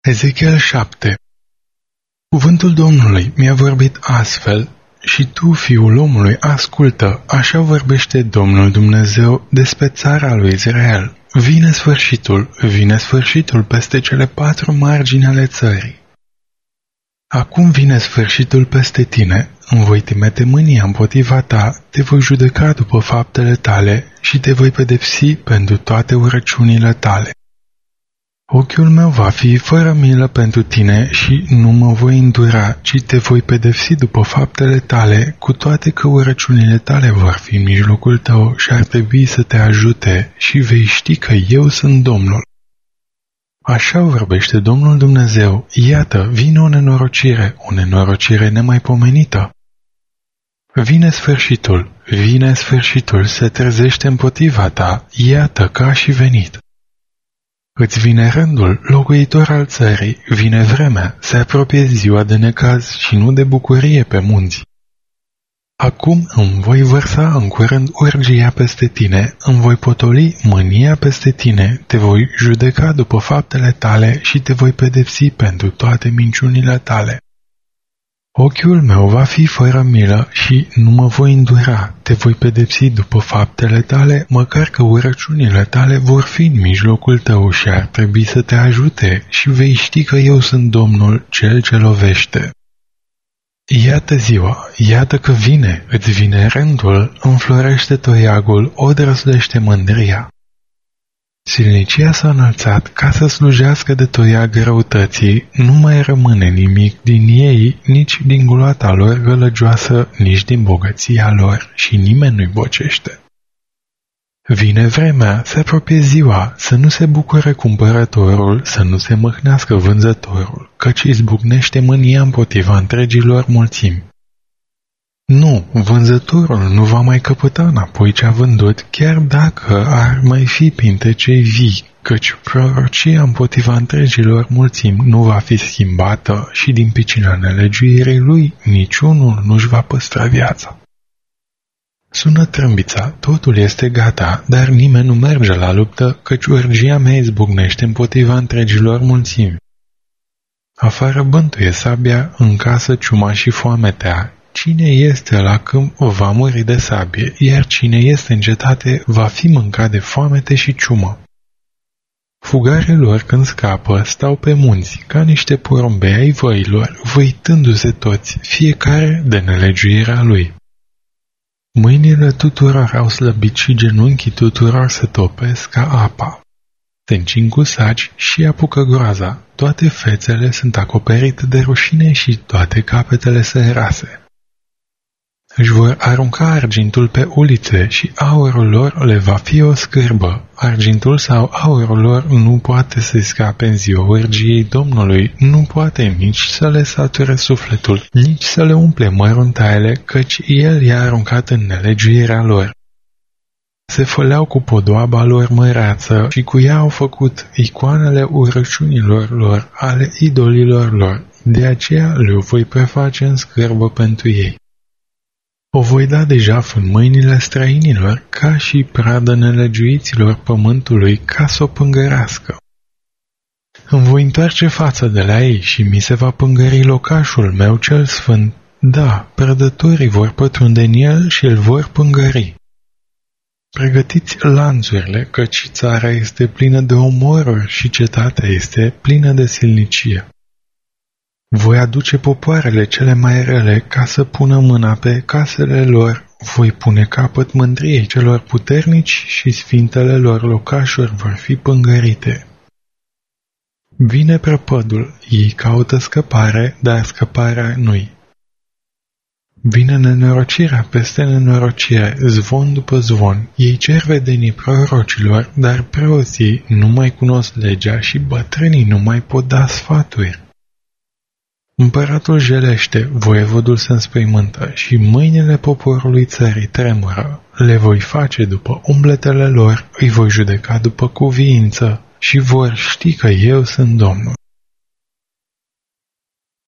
Ezechiel 7. Cuvântul Domnului mi-a vorbit astfel: și tu, fiul omului, ascultă, așa vorbește Domnul Dumnezeu despre țara lui Israel. Vine sfârșitul peste cele 4 margini ale țării. Acum vine sfârșitul peste tine, îmi voi trimite mânia împotriva ta, te voi judeca după faptele tale și te voi pedepsi pentru toate urăciunile tale. Ochiul meu va fi fără milă pentru tine și nu mă voi îndura, ci te voi pedepsi după faptele tale, cu toate că urăciunile tale vor fi în mijlocul tău și ar trebui să te ajute și vei ști că eu sunt Domnul. Așa vorbește Domnul Dumnezeu: iată, vine o nenorocire nemaipomenită. Vine sfârșitul, se trezește împotriva ta, iată că a și venit. Îți vine rândul, locuitor al țării, vine vremea, se apropie ziua de necaz și nu de bucurie pe munți. Acum îmi voi vărsa în curând urgia peste tine, îmi voi potoli mânia peste tine, te voi judeca după faptele tale și te voi pedepsi pentru toate minciunile tale. Ochiul meu va fi fără milă și nu mă voi îndura, te voi pedepsi după faptele tale, măcar că urăciunile tale vor fi în mijlocul tău și ar trebui să te ajute și vei ști că eu sunt Domnul, cel ce lovește. Iată ziua, iată că vine, îți vine rândul, înflorește toiagul, o drăslește mândria. Silnicia s-a înălțat ca să slujească de toiag răutății, nu mai rămâne nimic din ei, nici din gloata lor gălăgioasă, nici din bogăția lor și nimeni nu-i bocește. Vine vremea, se apropie ziua, să nu se bucure cumpărătorul, să nu se mâhnească vânzătorul, căci izbucnește mânia împotriva întregilor mulțimi. Nu, vânzătorul nu va mai căpăta înapoi ce a vândut, chiar dacă ar mai fi printre cei vii, căci prorocia împotriva întregilor mulțimi nu va fi schimbată și din pricina nelegiuirii lui niciunul nu-și va păstra viața. Sună trâmbița, totul este gata, dar nimeni nu merge la luptă, căci urgia mea izbucnește împotriva întregilor mulțimi. Afară bântuie sabia, în casă ciuma și foametea. Cine este la câmp va muri de sabie, iar cine este în cetate va fi mâncat de foamete și ciumă. Fugarii lor când scapă stau pe munți, ca niște porumbei ai văilor, văitându-se toți, fiecare de nelegiuirea lui. Mâinile tuturor au slăbit și genunchii tuturor se topesc ca apa. Se încing cu saci și apucă groaza, toate fețele sunt acoperite de rușine și toate capetele se rase. Își vor arunca argintul pe ulițe și aurul lor le va fi o scârbă. Argintul sau aurul lor nu poate să-i scape în ziua urgiei Domnului, nu poate nici să le sature sufletul, nici să le umple măruntaiele, căci el i-a aruncat în nelegiuirea lor. Se făleau cu podoaba lor măreață și cu ea au făcut icoanele urăciunilor lor, ale idolilor lor, de aceea le voi preface în scârbă pentru ei. O voi da de jaf în mâinile străinilor, ca și pradă nelegiuiților pământului, ca să o pângărească. Îmi voi întoarce fața de la ei și mi se va pângări locașul meu cel sfânt. Da, prădătorii vor pătrunde în el și îl vor pângări. Pregătiți lanțurile, căci țara este plină de omoruri și cetatea este plină de silnicie. Voi aduce popoarele cele mai rele ca să pună mâna pe casele lor, voi pune capăt mândriei celor puternici și sfintele lor locașuri vor fi pângărite. Vine prăpădul, ei caută scăpare, dar scăparea nu-i. Vine nenorocirea peste nenorocire, zvon după zvon, ei cer vedenii prorocilor, dar preoții nu mai cunosc legea și bătrânii nu mai pot da sfaturi. Împăratul jelește, voievodul se înspăimântă și mâinile poporului țării tremură. Le voi face după umbletele lor, îi voi judeca după cuviință și vor ști că eu sunt Domnul.